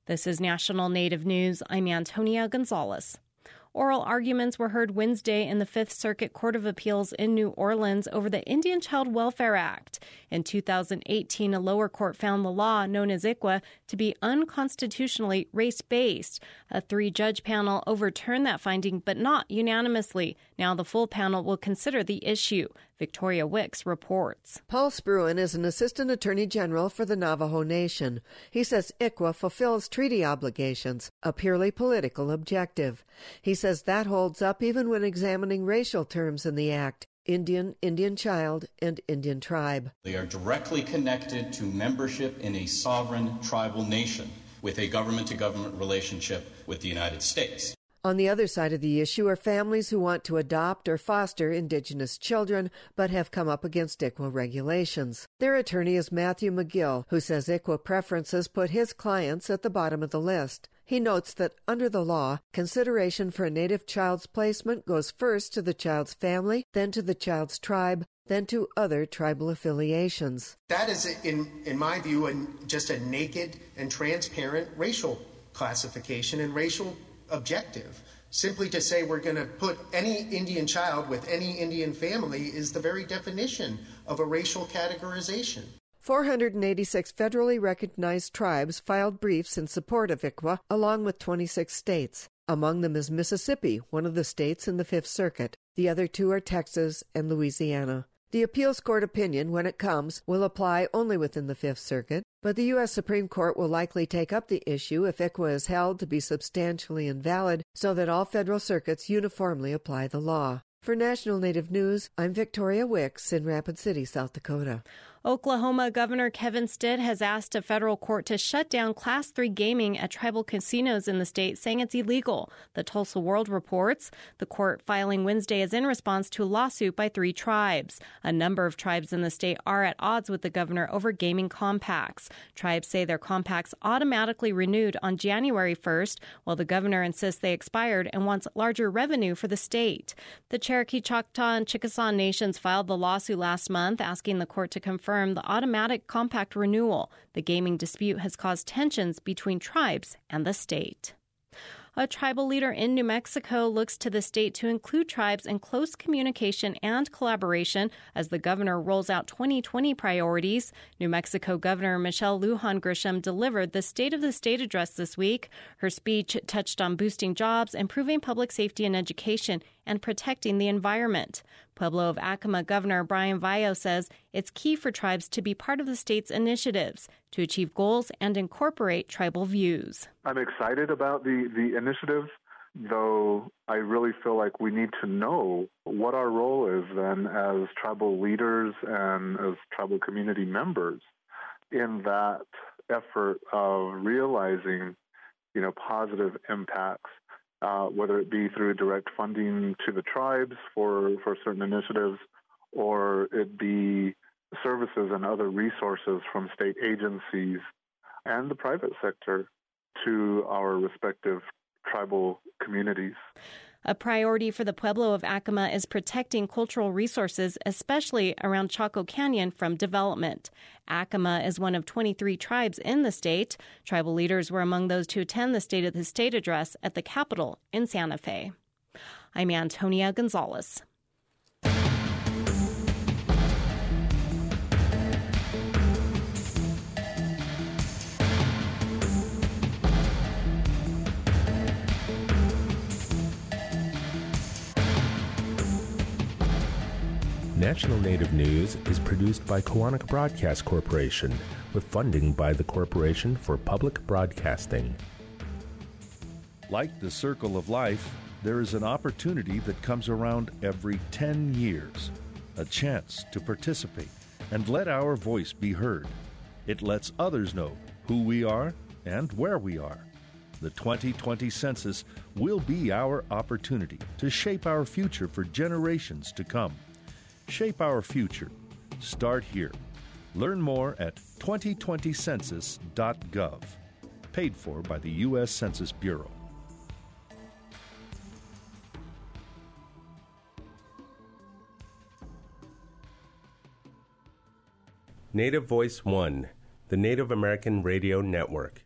This is National Native News. I'm Antonia Gonzalez. Oral arguments were heard Wednesday in the Fifth Circuit Court of Appeals in New Orleans over the Indian Child Welfare Act. In 2018, a lower court found the law, known as ICWA, to be unconstitutionally race-based. A three-judge panel overturned that finding, but not unanimously. Now the full panel will consider the issue. Victoria Wicks reports. Paul Spruan is an assistant attorney general for the Navajo Nation. He says ICWA fulfills treaty obligations, a purely political objective. He says that holds up even when examining racial terms in the act: Indian, Indian child, and Indian tribe. They are directly connected to membership in a sovereign tribal nation with a government-to-government relationship with the United States. On the other side of the issue are families who want to adopt or foster Indigenous children but have come up against ICWA regulations. Their attorney is Matthew McGill, who says ICWA preferences put his clients at the bottom of the list. He notes that under the law, consideration for a Native child's placement goes first to the child's family, then to the child's tribe, then to other tribal affiliations. That is, in my view, just a naked and transparent racial classification and racial objective. Simply to say we're going to put any Indian child with any Indian family is the very definition of a racial categorization. 486 federally recognized tribes filed briefs in support of ICWA, along with 26 states. Among them is Mississippi, one of the states in the Fifth Circuit. The other two are Texas and Louisiana. The appeals court opinion, when it comes, will apply only within the Fifth Circuit, but the U.S. Supreme Court will likely take up the issue if ICWA is held to be substantially invalid, so that all federal circuits uniformly apply the law. For National Native News, I'm Victoria Wicks in Rapid City, South Dakota. Oklahoma Governor Kevin Stitt has asked a federal court to shut down Class 3 gaming at tribal casinos in the state, saying it's illegal. The Tulsa World reports. The court filing Wednesday is in response to a lawsuit by 3 tribes. A number of tribes in the state are at odds with the governor over gaming compacts. Tribes say their compacts automatically renewed on January 1st, while the governor insists they expired and wants larger revenue for the state. The Cherokee, Choctaw, and Chickasaw nations filed the lawsuit last month, asking the court to confirm the automatic compact renewal. The gaming dispute has caused tensions between tribes and the state. A tribal leader in New Mexico looks to the state to include tribes in close communication and collaboration as the governor rolls out 2020 priorities. New Mexico Governor Michelle Lujan Grisham delivered the State of the State address this week. Her speech touched on boosting jobs, improving public safety and education, and protecting the environment. Pueblo of Acoma Governor Brian Vallo says it's key for tribes to be part of the state's initiatives to achieve goals and incorporate tribal views. I'm excited about the initiative, though I really feel like we need to know what our role is then as tribal leaders and as tribal community members in that effort of realizing, positive impacts. Whether it be through direct funding to the tribes for certain initiatives, or it be services and other resources from state agencies and the private sector to our respective tribal communities. A priority for the Pueblo of Acoma is protecting cultural resources, especially around Chaco Canyon, from development. Acoma is one of 23 tribes in the state. Tribal leaders were among those to attend the State of the State address at the Capitol in Santa Fe. I'm Antonia Gonzalez. National Native News is produced by Koahnic Broadcast Corporation with funding by the Corporation for Public Broadcasting. Like the circle of life, there is an opportunity that comes around every 10 years, a chance to participate and let our voice be heard. It lets others know who we are and where we are. The 2020 census will be our opportunity to shape our future for generations to come. Shape our future. Start here. Learn more at 2020census.gov. Paid for by the U.S. Census Bureau. Native Voice One, the Native American Radio Network.